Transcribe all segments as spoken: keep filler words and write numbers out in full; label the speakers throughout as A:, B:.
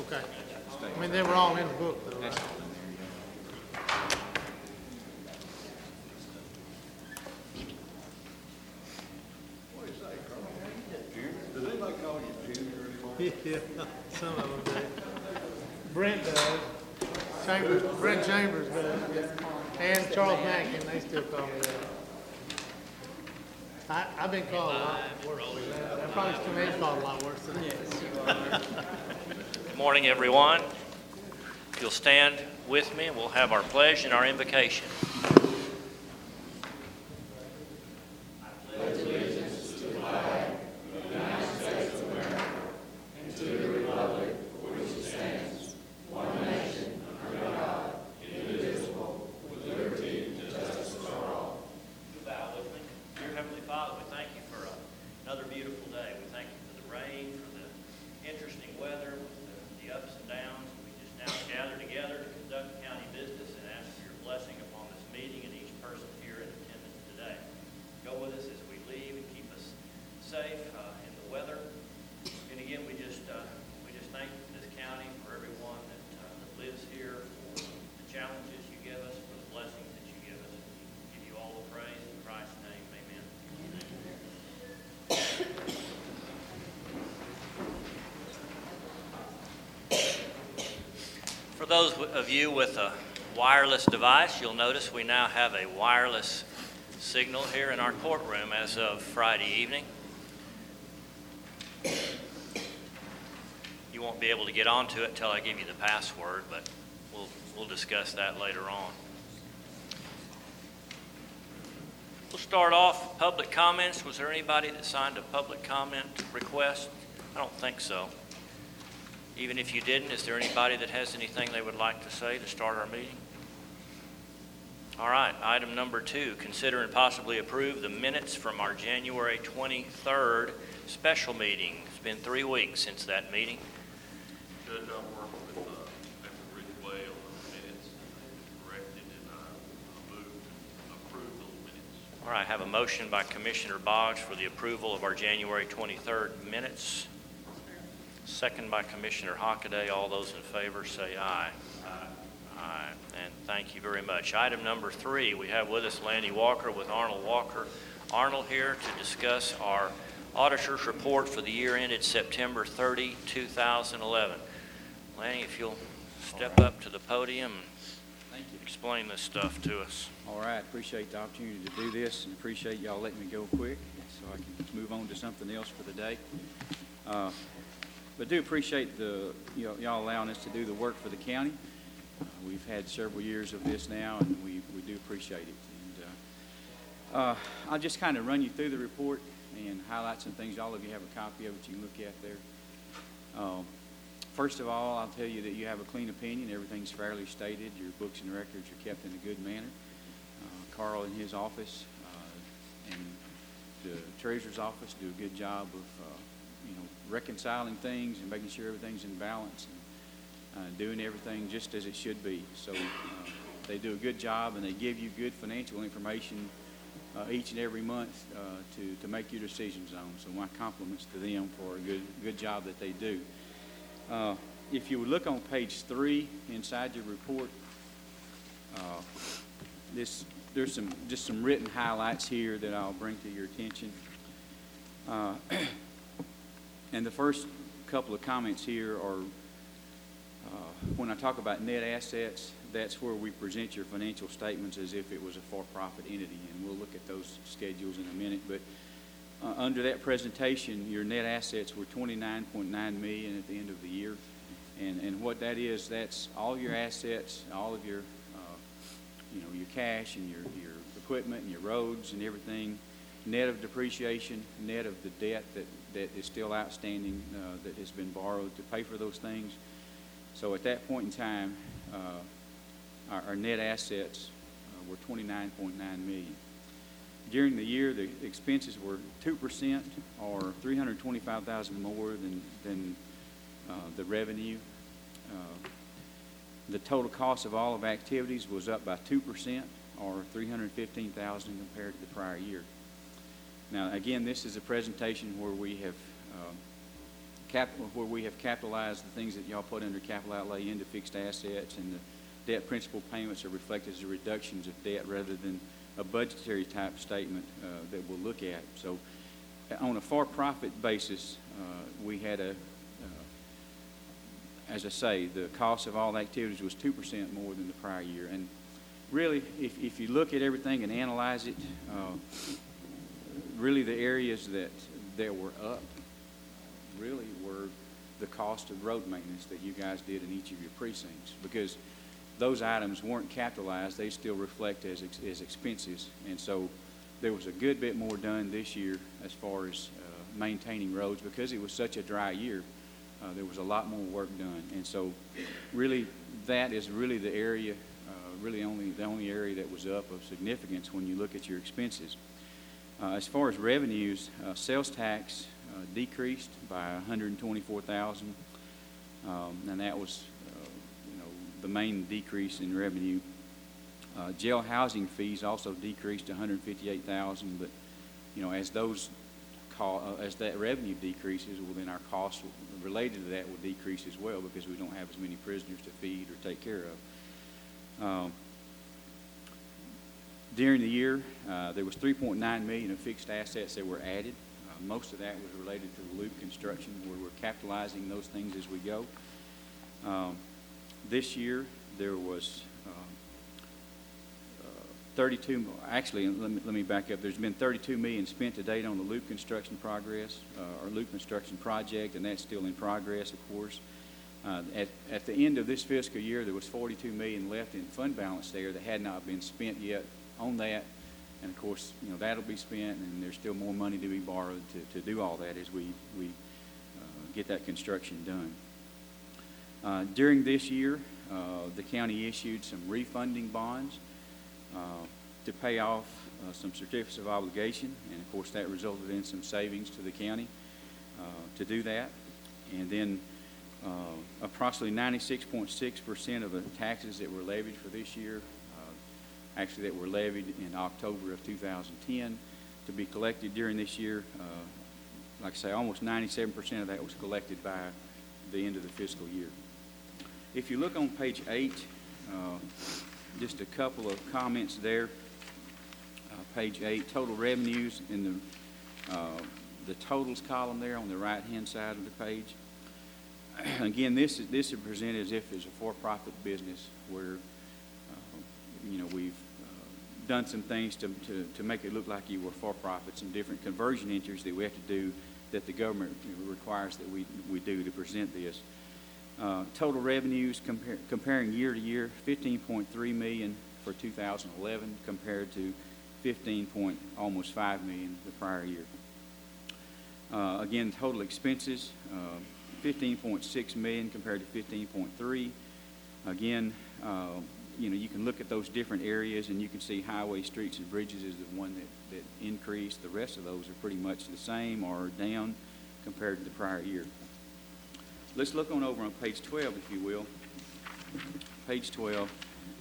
A: Okay. I mean, they were all in the book, though, right?
B: What do you say, Carl? Junior? Does anybody call you Junior anymore?
A: Yeah, some of them do. Brent does. Chambers, Brent Chambers does. And Charles Mackin, they still call me that. I, I've been called a lot worse than that. I probably still been called a lot worse than that.
C: Good morning, everyone. If you'll stand with me, we'll have our pledge and our invocation. For those of you with a wireless device, you'll notice we now have a wireless signal here in our courtroom as of Friday evening. You won't be able to get onto it until I give you the password, but we'll, we'll discuss that later on. We'll start off public comments. Was there anybody that signed a public comment request? I don't think so. Even if you didn't, is there anybody that has anything they would like to say to start our meeting? All right, item number two, consider and possibly approve the minutes from our January twenty-third special meeting. It's been three weeks since that meeting.
D: Judge, I worked with uh, Mister Rick Way on the minutes, and corrected, and I moved to approve those minutes.
C: All right, I have a motion by Commissioner Boggs for the approval of our January twenty-third minutes. Second by Commissioner Hockaday. All those in favor say aye. Aye. Aye. And thank you very much. Item number three, we have with us Lanny Walker with Arnold Walker. Arnold here to discuss our auditor's report for the year ended September thirtieth, two thousand eleven. Lanny, if you'll step up to the podium and
E: Thank you.
C: explain this stuff to us.
E: All right, appreciate the opportunity to do this and appreciate y'all letting me go quick so I can move on to something else for the day. Uh, but do appreciate the you know, y'all allowing us to do the work for the county. Uh, we've had several years of this now, and we, we do appreciate it. And uh, uh, I'll just kind of run you through the report and highlight some things. All of you have a copy of it you can look at there. Um, First of all, I'll tell you that you have a clean opinion. Everything's fairly stated. Your books and records are kept in a good manner. Uh, Carl in his office uh, and the treasurer's office do a good job of, uh, you know, reconciling things and making sure everything's in balance and uh, doing everything just as it should be. So uh, they do a good job, and they give you good financial information uh, each and every month uh, to to make your decisions on. So my compliments to them for a good good job that they do. Uh, if you would look on page three inside your report, uh, this there's some just some written highlights here that I'll bring to your attention. Uh, and the first couple of comments here are uh, when I talk about net assets, that's where we present your financial statements as if it was a for-profit entity, and we'll look at those schedules in a minute. But Uh, under that presentation, your net assets were twenty-nine point nine million dollars at the end of the year, and and what that is, that's all your assets, all of your, uh, you know, your cash and your your equipment and your roads and everything, net of depreciation, net of the debt that that is still outstanding uh, that has been borrowed to pay for those things. So at that point in time, uh, our, our net assets uh, were twenty-nine point nine million dollars. During the year, the expenses were two percent or three hundred twenty-five thousand dollars more than, than uh, the revenue. Uh, the total cost of all of activities was up by two percent or three hundred fifteen thousand dollars compared to the prior year. Now, again, this is a presentation where we have uh, cap, where we have capitalized the things that y'all put under capital outlay into fixed assets, and the debt principal payments are reflected as reductions of debt rather than a budgetary type statement uh, that we'll look at. So on a for-profit basis, uh, we had a, uh, as I say, the cost of all activities was two percent more than the prior year. And really, if, if you look at everything and analyze it, uh, really the areas that, that were up really were the cost of road maintenance that you guys did in each of your precincts, because those items weren't capitalized. They still reflect as, ex as expenses. And so there was a good bit more done this year as far as uh, maintaining roads, because it was such a dry year. Uh, there was a lot more work done. And so really that is really the area, uh, really only the only area that was up of significance when you look at your expenses. Uh, as far as revenues, uh, sales tax uh, decreased by one hundred twenty-four thousand dollars, um, and that was the main decrease in revenue. Uh, jail housing fees also decreased to one hundred fifty-eight thousand dollars, but you know, as those co uh, as that revenue decreases, well, then our costs related to that will decrease as well, because we don't have as many prisoners to feed or take care of. Um, during the year, uh, there was three point nine million dollars of fixed assets that were added. Uh, most of that was related to the loop construction, where we're capitalizing those things as we go. Um, This year, there was uh, uh, thirty-two, actually, let me, let me back up. There's been thirty-two million dollars spent to date on the loop construction progress, uh, or loop construction project, and that's still in progress, of course. Uh, at, at the end of this fiscal year, there was forty-two million dollars left in fund balance there that had not been spent yet on that. And of course, you know, that'll be spent, and there's still more money to be borrowed to, to do all that as we, we uh, get that construction done. Uh, during this year, uh, the county issued some refunding bonds uh, to pay off uh, some certificates of obligation, and of course that resulted in some savings to the county uh, to do that. And then uh, approximately ninety-six point six percent of the taxes that were levied for this year, uh, actually that were levied in October of two thousand ten, to be collected during this year. Uh, like I say, almost ninety-seven percent of that was collected by the end of the fiscal year. If you look on page eight, uh, just a couple of comments there. Uh, page eight, total revenues in the uh, the totals column there on the right-hand side of the page. Again, this is this is presented as if it's a for-profit business where uh, you know we've uh, done some things to, to to make it look like you were for-profit. Some different conversion entries that we have to do that the government requires that we we do to present this. Uh, total revenues compar comparing year to year, fifteen point three million dollars for two thousand eleven compared to fifteen point almost five million dollars the prior year. Uh, again, total expenses, uh, fifteen point six million dollars compared to fifteen point three. Again, uh, you know, you can look at those different areas and you can see highway, streets, and bridges is the one that, that increased. The rest of those are pretty much the same or down compared to the prior year. Let's look on over on page twelve, if you will. Page twelve.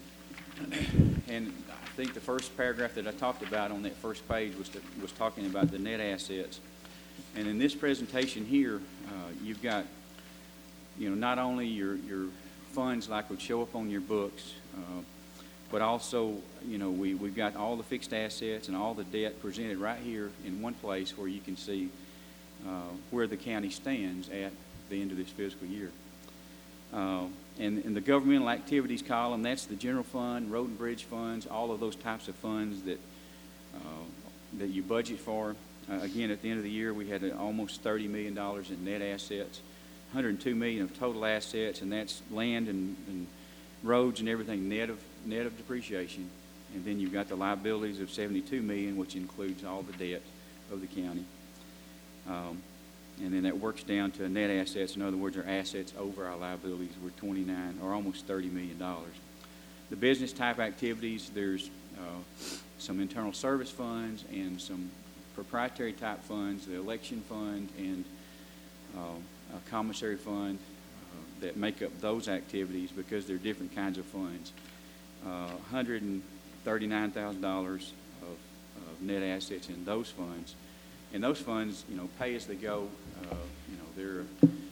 E: And I think the first paragraph that I talked about on that first page was, to, was talking about the net assets. And in this presentation here, uh, you've got, you know, not only your, your funds like would show up on your books, uh, but also, you know, we, we've got all the fixed assets and all the debt presented right here in one place where you can see uh, where the county stands at the end of this fiscal year. Uh, and in the governmental activities column, that's the general fund, road and bridge funds, all of those types of funds that uh, that you budget for. Uh, again, at the end of the year, we had uh, almost thirty million dollars in net assets, one hundred two million dollars of total assets, and that's land and, and roads and everything net of net of depreciation. And then you've got the liabilities of seventy-two million dollars, which includes all the debt of the county. Um, And then that works down to net assets. In other words, our assets over our liabilities were twenty-nine or almost thirty million dollars. The business type activities, there's uh, some internal service funds and some proprietary type funds, the election fund and uh, a commissary fund uh, that make up those activities because they're different kinds of funds. Uh, one hundred thirty-nine thousand dollars of, of net assets in those funds. And those funds, you know, pay as they go. Uh, you know, they're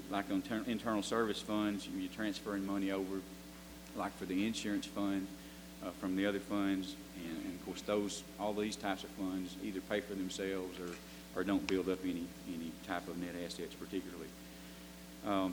E: like on ter- internal service funds, you're transferring money over, like for the insurance fund, uh, from the other funds. And, and of course, those, all these types of funds either pay for themselves or, or don't build up any, any type of net assets particularly. Um,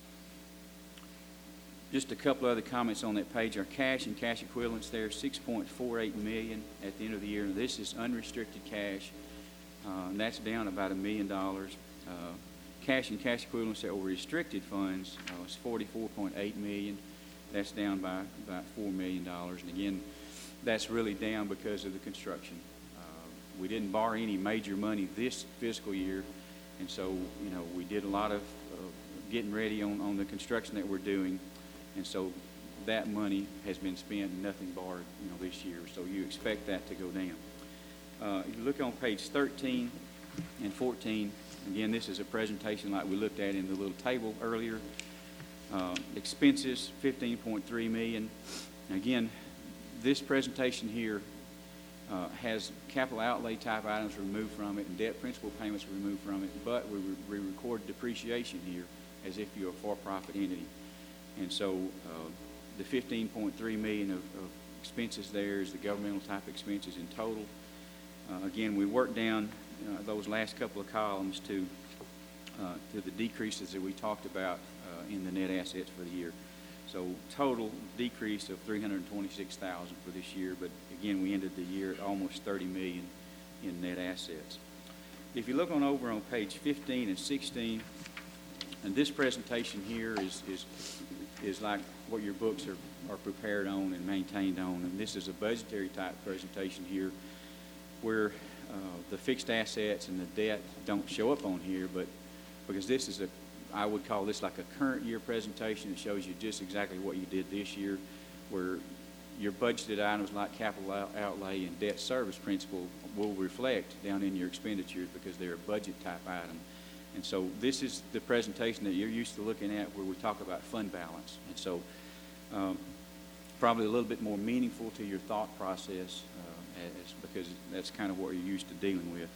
E: Just a couple other comments on that page. Our cash and cash equivalents there, six point four eight million dollars at the end of the year. And this is unrestricted cash, uh, and that's down about a million dollars. Uh, cash and cash equivalents that were restricted funds uh, was forty-four point eight million dollars. That's down by about four million dollars. And again, that's really down because of the construction. Uh, we didn't borrow any major money this fiscal year, and so, you know, we did a lot of uh, getting ready on, on the construction that we're doing. And so that money has been spent and nothing borrowed, you know, this year. So you expect that to go down. Uh, if you look on page thirteen and fourteen, again, this is a presentation like we looked at in the little table earlier. Uh, expenses, fifteen point three million dollars. Again, this presentation here uh, has capital outlay type items removed from it and debt principal payments removed from it, but we, re- we record depreciation here as if you're a for-profit entity. And so uh, the fifteen point three million dollars of, of expenses there is the governmental type expenses in total. Uh, again, we worked down uh, those last couple of columns to, uh, to the decreases that we talked about uh, in the net assets for the year. So total decrease of three hundred twenty-six thousand dollars for this year, but again, we ended the year at almost thirty million dollars in net assets. If you look on over on page fifteen and sixteen, and this presentation here is, is is like what your books are, are prepared on and maintained on. And this is a budgetary type presentation here where uh, the fixed assets and the debt don't show up on here, but because this is a, I would call this like a current year presentation. It shows you just exactly what you did this year, where your budgeted items like capital outlay and debt service principal will reflect down in your expenditures because they're a budget type item. And so this is the presentation that you're used to looking at where we talk about fund balance. And so um, probably a little bit more meaningful to your thought process uh, as, because that's kind of what you're used to dealing with.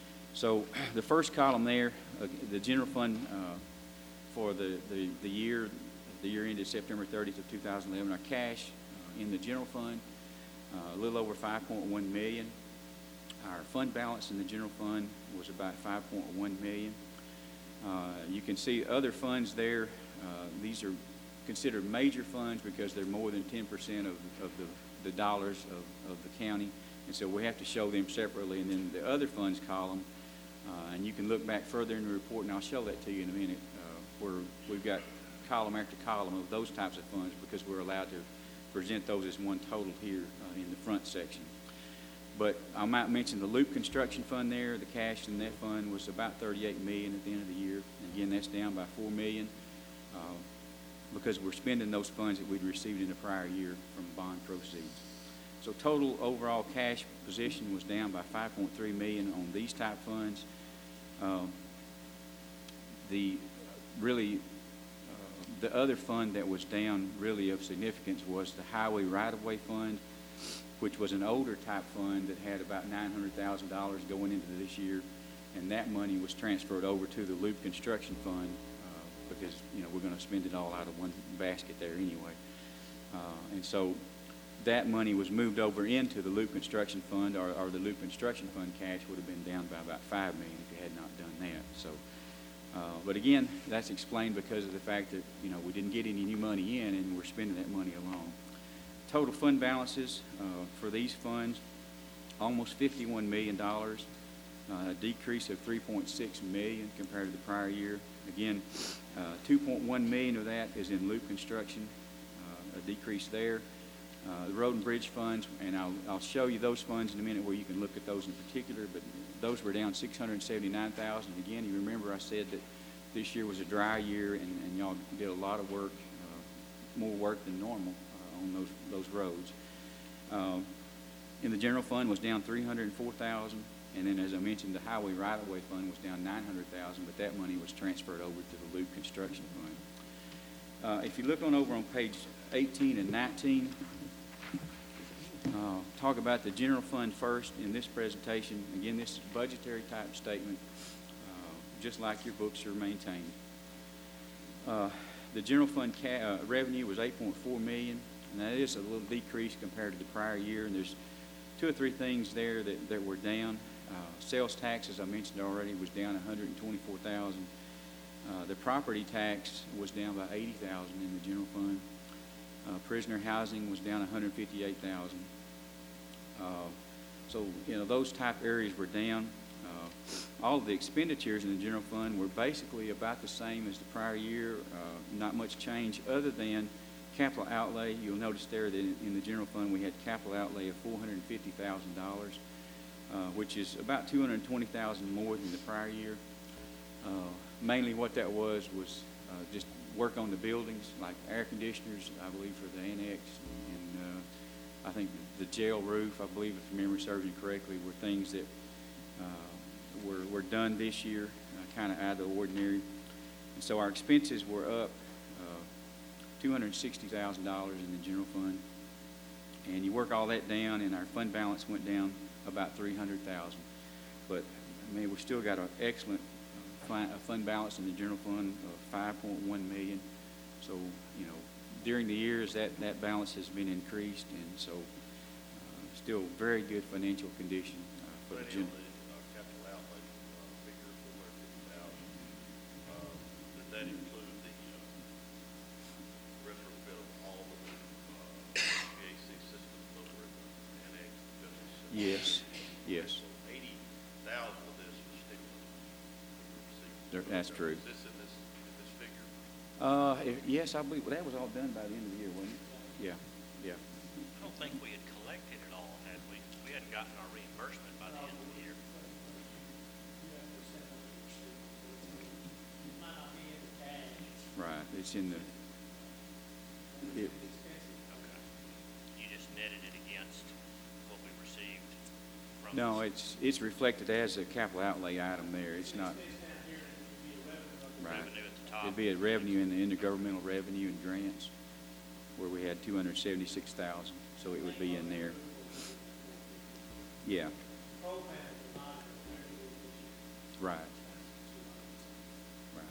E: So the first column there, uh, the general fund uh, for the, the, the year, the year ended September thirtieth of two thousand eleven, our cash uh, in the general fund, uh, a little over five point one million dollars. Our fund balance in the general fund was about five point one million dollars. Uh, you can see other funds there. Uh, these are considered major funds because they're more than ten percent of, of the, the dollars of, of the county. And so we have to show them separately. And then the other funds column, uh, and you can look back further in the report, and I'll show that to you in a minute, uh, where we've got column after column of those types of funds because we're allowed to present those as one total here uh, in the front section. But I might mention the Loop Construction Fund there. The cash in that fund was about thirty-eight million dollars at the end of the year. And again, that's down by four million dollars uh, because we're spending those funds that we'd received in the prior year from bond proceeds. So total overall cash position was down by five point three million dollars on these type funds. Uh, the really uh, the other fund that was down really of significance was the Highway Right-of-Way Fund, which was an older type fund that had about nine hundred thousand dollars going into this year, and that money was transferred over to the Loop Construction Fund uh, because, you know, we're going to spend it all out of one basket there anyway. Uh, and so that money was moved over into the Loop Construction Fund, or, or the Loop Construction Fund cash would have been down by about five million dollars if you had not done that. So, uh, but again, that's explained because of the fact that, you know, we didn't get any new money in and we're spending that money along. Total fund balances uh, for these funds, almost fifty-one million dollars, uh, a decrease of three point six million dollars compared to the prior year. Again, uh, two point one million dollars of that is in Loop Construction, uh, a decrease there. Uh, the Road and Bridge funds, and I'll, I'll show you those funds in a minute where you can look at those in particular, but those were down six hundred seventy-nine thousand dollars. Again, you remember I said that this year was a dry year, and, and y'all did a lot of work, uh, more work than normal on those those roads. Uh, in the general fund was down three hundred four thousand dollars, and then as I mentioned, the Highway Right-of-Way Fund was down nine hundred thousand dollars, but that money was transferred over to the Loop Construction Fund. Uh, if you look on over on page eighteen and nineteen, uh, talk about the general fund first in this presentation. Again, this is a budgetary type statement, uh, just like your books are maintained. Uh, The general fund ca- uh, revenue was eight point four million, and that is a little decrease compared to the prior year. And there's two or three things there that, that were down. Uh, sales tax, as I mentioned already, was down one hundred twenty-four thousand. Uh, the property tax was down by eighty thousand in the general fund. Uh, prisoner housing was down one hundred fifty-eight thousand. Uh, so you know those type areas were down. Uh, all of the expenditures in the general fund were basically about the same as the prior year. Uh, not much change other than capital outlay. You'll notice there that in, in the general fund we had capital outlay of four hundred fifty thousand dollars, uh, which is about two hundred twenty thousand dollars more than the prior year. Uh, mainly what that was was uh, just work on the buildings, like air conditioners, I believe, for the annex, and uh, I think the jail roof, I believe, if memory serves me correctly, were things that uh, were, were done this year, uh, kind of out of the ordinary. And so our expenses were up uh, two hundred sixty thousand dollars in the general fund. And you work all that down, and our fund balance went down about three hundred thousand dollars. But, I mean, we still got an excellent fund, a fund balance in the general fund of five point one million dollars. So, you know, during the years, that, that balance has been increased, and so uh, still very good financial condition uh, for the
D: Plenty on
E: general.
D: the uh, capital outlay uh, figure, four hundred fifty thousand. Uh, Did that include the uh, retrofit of all of the uh, H V A C systems over at the annex? Justice Center?
E: Yes, yes,
D: So eighty thousand of this was stimulus.
E: There- that's true.
D: Is this in this, in this figure?
E: Uh, if- yes, I believe, well, that was all done by the end of the year, wasn't it? Yeah, yeah.
C: I don't think we had collected it all, had we? We hadn't gotten our reimbursement by the end of the year.
E: Right, it's in the, it,
C: Okay. You just netted it against what we received from.
E: no,
C: this
E: it's, it's reflected as a capital outlay item there, it's not. Right.
C: Revenue at the top.
E: It'd be a revenue in the intergovernmental revenue and grants, where we had two hundred seventy-six thousand, so it would be in there. Yeah. Right. Right,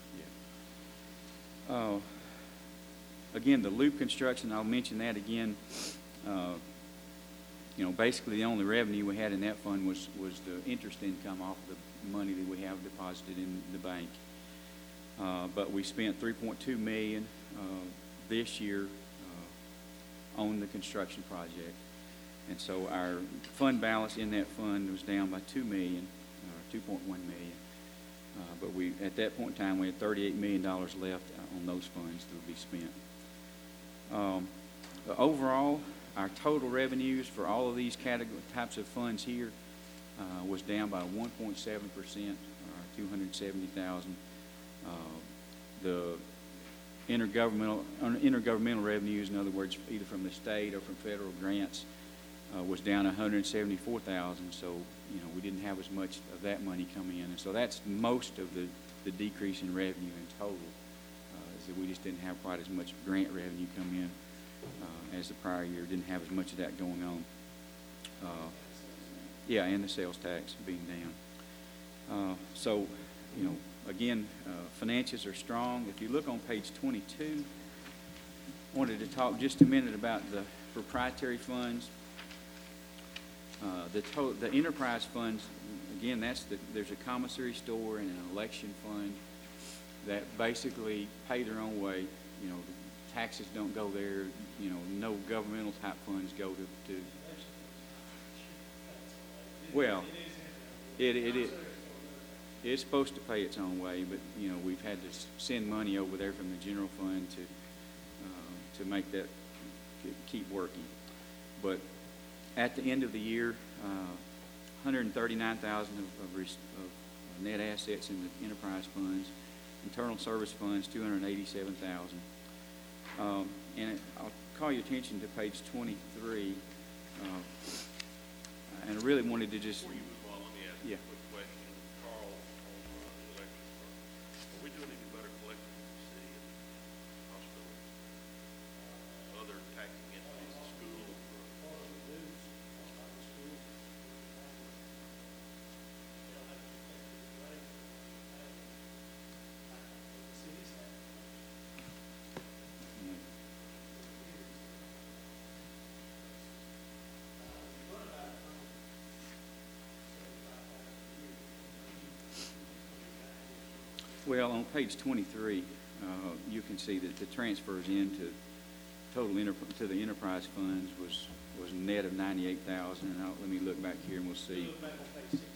E: yeah. Uh, again, the loop construction, I'll mention that again. Uh, you know, basically the only revenue we had in that fund was, was the interest income off the money that we have deposited in the bank. Uh, but we spent three point two million dollars uh, this year uh, on the construction project. And so our fund balance in that fund was down by two million dollars, or two point one million dollars. Uh, but we, at that point in time, we had thirty-eight million dollars left on those funds that would be spent. Um, but overall, our total revenues for all of these category, types of funds here uh, was down by one point seven percent, or two hundred seventy thousand dollars. Uh, the intergovernmental uh, intergovernmental revenues, in other words, either from the state or from federal grants, uh, was down one hundred seventy-four thousand dollars. So, you know, we didn't have as much of that money come in, and so that's most of the, the decrease in revenue in total. Uh, is that we just didn't have quite as much grant revenue come in uh, as the prior year. Didn't have as much of that going on. Uh, yeah, and the sales tax being down. Uh, so, you know. Again, uh, finances are strong. If you look on page twenty-two, I wanted to talk just a minute about the proprietary funds. Uh, the, to- the enterprise funds, again, that's the, there's a commissary store and an election fund that basically pay their own way. You know, the taxes don't go there. You know, no governmental type funds go to. to well, it it is. It's supposed to pay its own way, but, you know, we've had to send money over there from the general fund to uh, to make that keep working. But at the end of the year, uh, one hundred thirty-nine thousand dollars of, of, res- of net assets in the enterprise funds, internal service funds, two hundred eighty-seven thousand dollars. Um, and it, I'll call your attention to page twenty-three. Uh, and I really wanted to just...
D: Before you move on, let me ask you
E: Yeah.
D: a quick question. Carl, on uh, the election front, are we doing any better collecting from the city and hospitals, uh, other taxing entities, the school?
E: Well, on page twenty-three, uh, you can see that the transfers into total enter, to the enterprise funds was, was a net of ninety-eight thousand, and I'll, let me look back here and we'll see.
A: Look back on page sixty-two.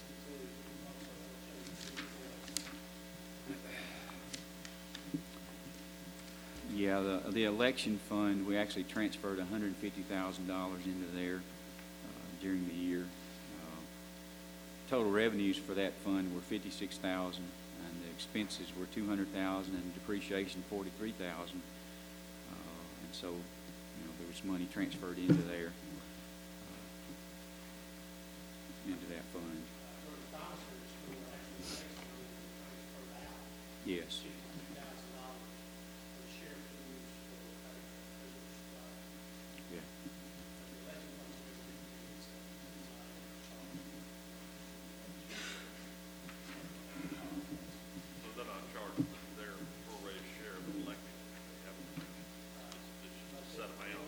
E: Yeah, the, the election fund, we actually transferred one hundred fifty thousand dollars into there uh, during the year. Uh, Total revenues for that fund were fifty-six thousand dollars, and the expenses were two hundred thousand dollars, and depreciation forty-three thousand dollars. Uh, and so, you know, there was money transferred into there, uh, into that fund. Yes. Yeah.
D: So they're not charged their prorated share of the elected. They have, it's, it's a set amount.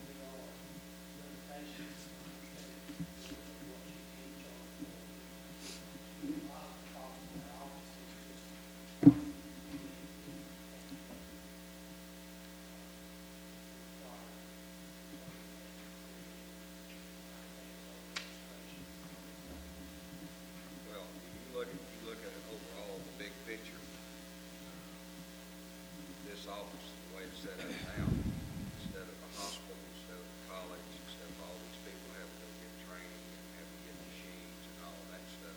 B: Well, you look, at you look at it overall, the big picture. This office, the way it's set up now, instead of a hospital, instead of a college, instead of all these people having to go get training and having to get machines and all that stuff.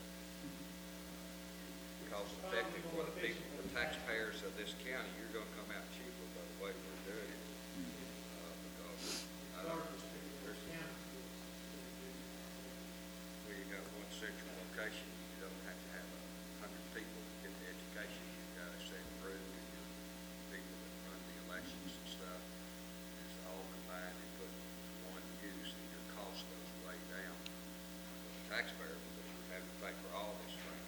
B: Cost effective for the people, the taxpayers of this county, you're gonna come out cheaper by the way we're doing it. Uh, because, I don't, there's, where you got one central location, you don't have to have a hundred people to get the education. You've got a set group and your people that run the elections and stuff. It's all combined and put to one use, and your cost goes way down. For the taxpayer, because you're having to pay for all this training.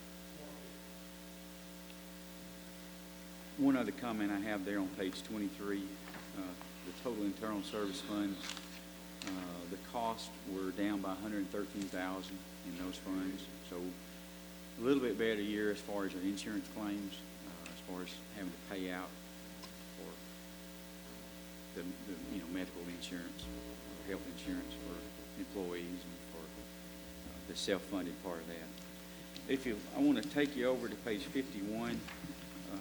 E: One other comment I have there on page twenty-three, uh, the total internal service funds, uh, the costs were down by one hundred thirteen thousand dollars in those funds. So a little bit better year as far as our insurance claims, uh, as far as having to pay out for the, the you know, medical insurance, or health insurance for employees and for uh, the self-funded part of that. If you, I want to take you over to page fifty-one. Uh,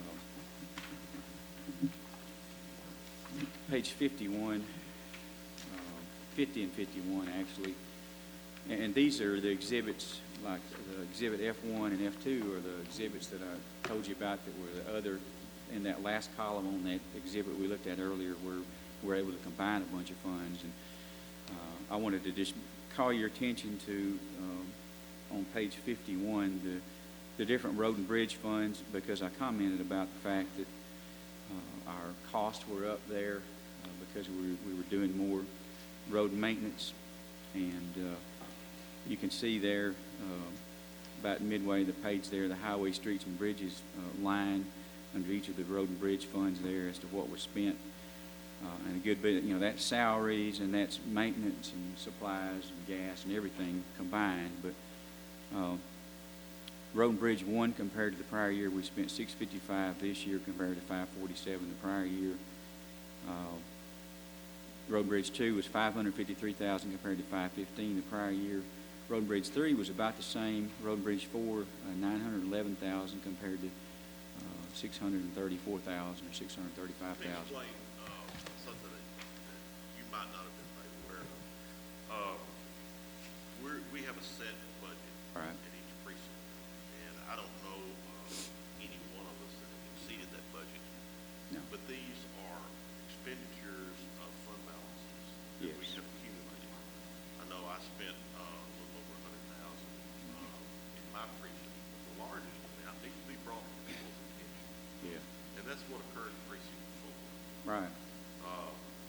E: Page fifty-one, uh, fifty and fifty-one actually, and, and these are the exhibits, like the exhibit F one and F two are the exhibits that I told you about that were the other, in that last column on that exhibit we looked at earlier, where we're able to combine a bunch of funds. And uh, I wanted to just call your attention to, um, on page fifty-one, the, the different road and bridge funds, because I commented about the fact that Uh, our costs were up there uh, because we were, we were doing more road maintenance, and uh, you can see there uh, about midway the page there, the highway, streets, and bridges uh, line under each of the road and bridge funds there as to what was spent, uh, and a good bit, you know, that's salaries and that's maintenance and supplies and gas and everything combined. But uh, Road and Bridge one, compared to the prior year, we spent six fifty-five this year compared to five forty-seven the prior year. Uh, Road and Bridge two was five hundred fifty-three thousand compared to five fifteen the prior year. Road and Bridge three was about the same. Road and Bridge four, uh, nine hundred eleven thousand compared to uh, six hundred thirty-four thousand or six hundred thirty-five thousand.
D: Explain, uh, something that you might not have been made aware of. Uh, we're, we have a set budget.
E: Right.
D: In each precinct. And I don't know, uh, any one of us that have exceeded that budget.
E: No.
D: But these are expenditures of fund balances that we
E: Yes.
D: have accumulated. I know I spent, uh, a little over a hundred thousand, uh, in my precinct, the largest amount needs to be brought to people's attention.
E: Yeah.
D: And that's what occurred in precinct four.
E: Right.
D: Uh,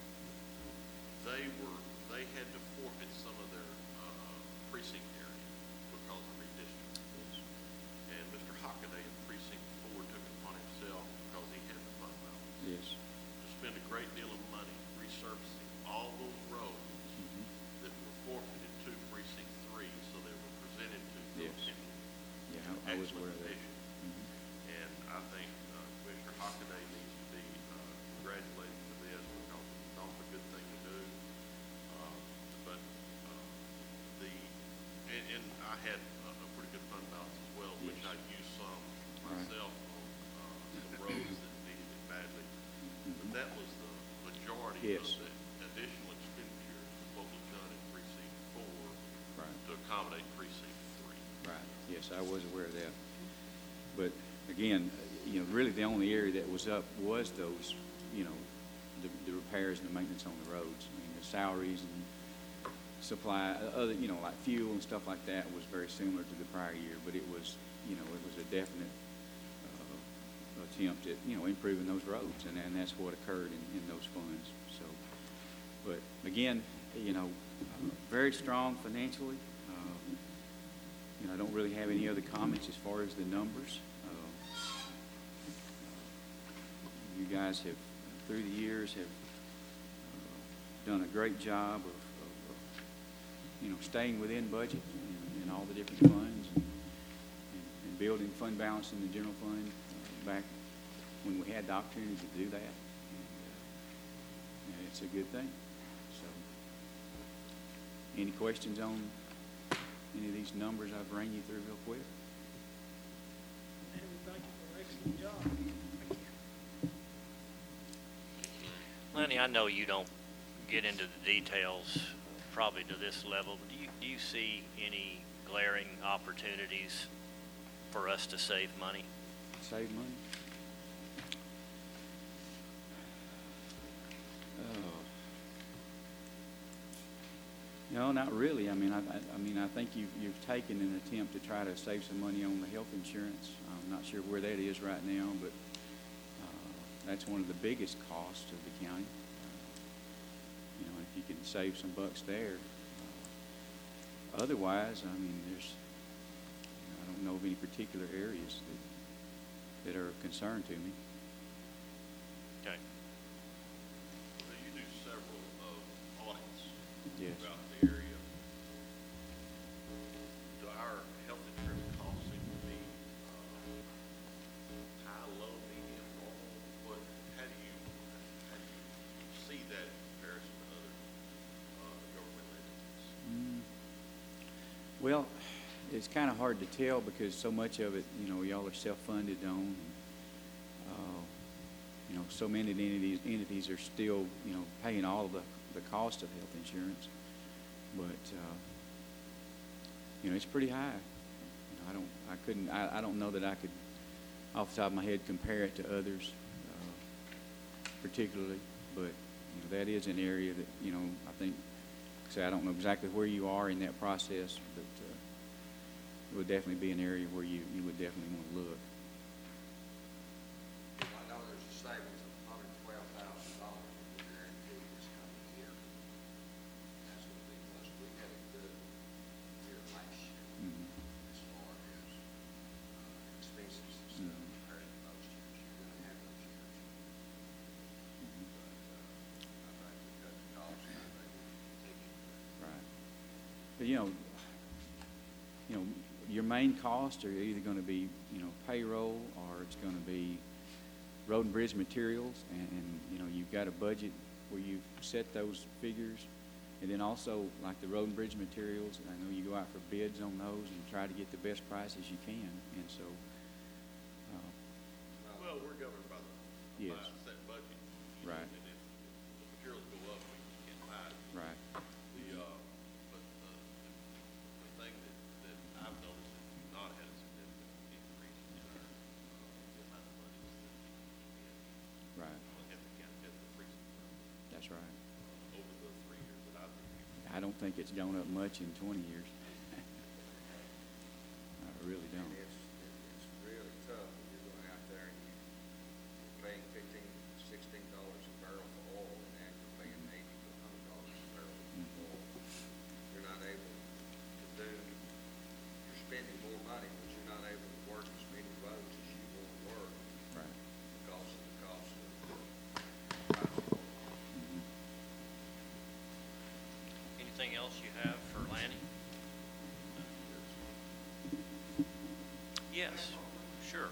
D: they were, they had to forfeit some of their, uh, precinct area because of redistricting.
E: Yes.
D: And Mister Hockaday in precinct four took it upon himself, because he had the fund balance,
E: Yes.
D: to spend a great deal of money resurfacing all those roads
E: Mhm.
D: that were forfeited to precinct three, so they were presented to Phil
E: Yes.
D: Kennedy.
E: Yeah, I, I was
D: Excellent
E: aware of that.
D: condition.
E: Mhm.
D: And I think, uh, I had a, a pretty good fund balance as well, which I used some myself on, uh, some roads that needed it badly. But that was the majority of
E: Yes.
D: the additional expenditures of what was done in precinct four
E: Right.
D: to accommodate precinct three.
E: Right, yes, I was aware of that. But again, you know, really the only area that was up was those, you know, the, the repairs and the maintenance on the roads. I mean, the salaries and supply, other, you know, like fuel and stuff like that was very similar to the prior year, but it was, you know, it was a definite uh, attempt at, you know, improving those roads, and, and that's what occurred in, in those funds. So, but again, you know, uh, very strong financially. Uh, you know, I don't really have any other comments as far as the numbers. Uh, you guys have, through the years, have uh, done a great job of, of, of, you know, staying within budget and, and all the different funds, and, and, and building fund balance in the general fund uh, back when we had the opportunity to do that. And, uh, and it's a good thing. So, any questions on any of these numbers I've ran you through real quick?
A: David, thank you for an excellent job. Thank you.
C: Lenny, I know you don't get into the details probably to this level, but do you, do you see any glaring opportunities for us to save money?
E: Save money? Oh. No, not really. I mean, I, I, I mean, I think you've, you've taken an attempt to try to save some money on the health insurance. I'm not sure where that is right now, but uh, that's one of the biggest costs of the county. Uh, you know, if you can save some bucks there. Uh, otherwise, I mean, there's, I don't know of any particular areas that, that are of concern to me.
C: Okay.
D: Now, you do several uh, audits
E: Yes.
D: throughout the area. Do our health insurance costs seem to be uh, high, low, medium, normal? What, how do you, how do you see that in comparison to other uh, government entities?
E: Mm. Well, it's kind of hard to tell because so much of it, you know, y'all are self-funded on. And, uh, you know, so many entities, entities are still, you know, paying all of the, the cost of health insurance. But, uh, you know, it's pretty high. You know, I don't, I couldn't, I, I don't know that I could, off the top of my head, compare it to others uh, particularly. But, you know, that is an area that, you know, I think, say I don't know exactly where you are in that process, but uh, it would definitely be an area where you, you would definitely want to look.
B: I know there's a savings of one hundred twelve thousand dollars in the guarantee this coming year. That's what we, plus we had a good year last year
E: Mhm.
B: as far as uh, expenses and stuff
E: Mhm.
B: compared to most years. You're gonna have those years.
E: Mhm.
B: But, uh, I think we cut the cost, and I think we can continue.
E: Right. But, you know, you know, your main costs are either going to be, you know, payroll, or it's going to be road and bridge materials, and, and, you know, you've got a budget where you've set those figures, and then also, like the road and bridge materials, I know you go out for bids on those and try to get the best prices you can, and so, uh,
D: Well, we're governed by the,
E: Yes.
D: by a set budget. you know,
E: Right.
D: And if the materials go up, we can't buy it.
E: right,
D: The, uh, but the, the thing that, that I've noticed is we've not had a significant increase in our, uh, the amount of money that we spend
E: right,
D: at the county, at the precinct level,
E: that's right.
D: uh, over the three years that I've been here.
E: I don't think it's gone up much in twenty years. I really don't.
B: And it's, it's really tough when you're going out there and you- you're paying fifteen, sixteen dollars a barrel for oil, and then you're paying eighty to a hundred dollars a barrel for oil. You're not able to do, you're spending more money, but you're not able to work as many roads as you want to work
E: Right.
B: because of the cost of transport.
E: Mhm.
C: Anything else you have for Lanny? Yes, sure.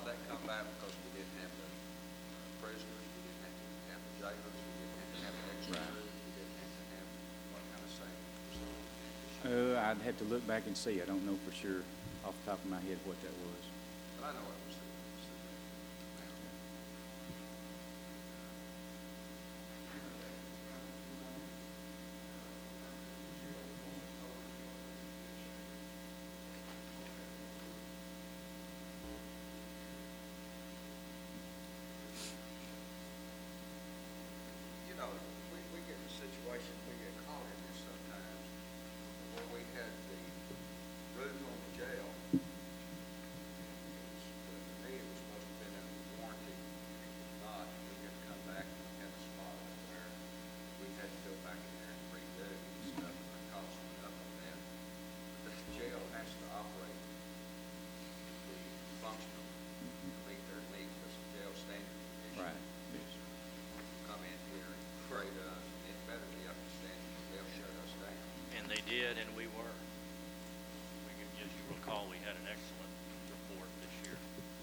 B: of that come about because we didn't have the prisoners, we didn't have to have the jailers, we didn't have to have the extra
E: Right.
B: room, we didn't have to have what kind of safety facilities.
E: Uh, I'd have to look back and see. I don't know for sure off the top of my head what that was.
B: But I know it was the, it was the amount. You know, we, we get in a situation, we get caught in this sometimes, where we had the roof on the jail. It was, to me, it was supposed to have been under warranty, and it was not. We had to come back and we had a spot up there. We had to go back in there and redo it and stuff, and the cost went up on that. But the jail has to operate, be functional, to meet their needs, because the jail standard condition.
E: Right. Yes.
B: Come in here and grade us, and it better be up to standard, or they'll shut us down.
C: And they did, and we were. We can, as you recall, we had an excellent report this year.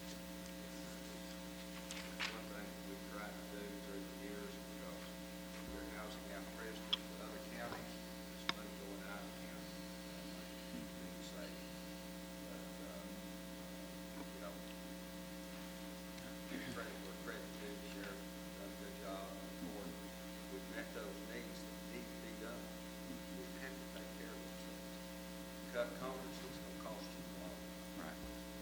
B: One thing we've tried to do through the years, because we're housing out prisoners in other counties, there's money going out of the county. Being safe. But, uh, you know, credit where credit due, the sheriff done a good job on the court. We've met those needs that need to be done. We have to take care of those things. Cut corners, it's gonna cost you a lot.
E: Right.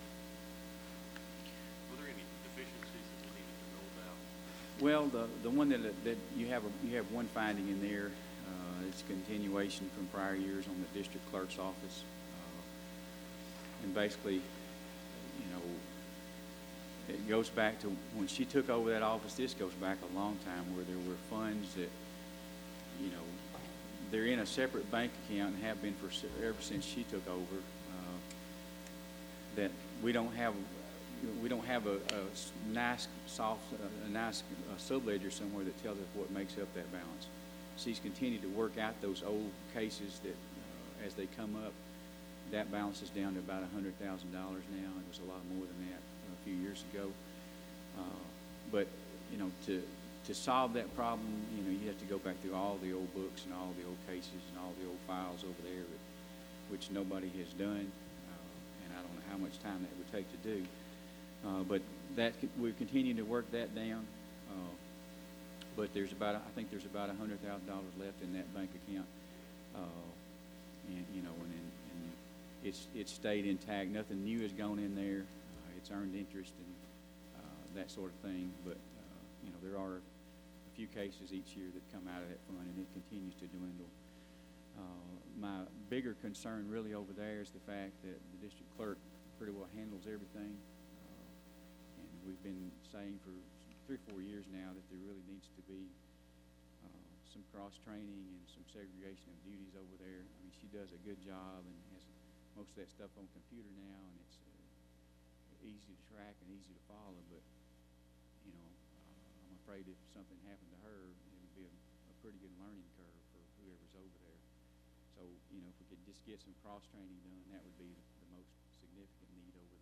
D: Were there any deficiencies that we needed to know about?
E: Well, the, the one that, that you have, a- you have one finding in there, uh, it's a continuation from prior years on the district clerk's office. Uh, And basically, you know, it goes back to when she took over that office, this goes back a long time, where there were funds that, you know, they're in a separate bank account and have been for, se- ever since she took over, uh, that we don't have, we don't have a, a s- nice, soft, a nice uh, subledger somewhere that tells us what makes up that balance. She's continued to work out those old cases that, uh, as they come up, that balance is down to about a hundred thousand dollars now. It was a lot more than that a few years ago. Uh, But, you know, to, to solve that problem, you know, you have to go back through all the old books and all the old cases and all the old files over there, that- which nobody has done. Uh, And I don't know how much time that would take to do. Uh, But that, c- we're continuing to work that down. Uh, But there's about, I think there's about a hundred thousand dollars left in that bank account. Uh, And, you know, and, and and it's, it's stayed intact. Nothing new has gone in there. Uh, It's earned interest and uh, that sort of thing. But, uh, you know, there are a few cases each year that come out of that fund, and it continues to dwindle. Uh, My bigger concern really over there is the fact that the district clerk pretty well handles everything. Uh, And we've been saying for three or four years now that there really needs to be uh, some cross-training and some segregation of duties over there. I mean, she does a good job and has most of that stuff on computer now, and it's uh, easy to track and easy to follow, but, you know, uh, I'm afraid if something happened to her, it would be a, a pretty good learning curve for whoever's over there. So, you know, if we could just get some cross-training done, that would be the, the most significant need over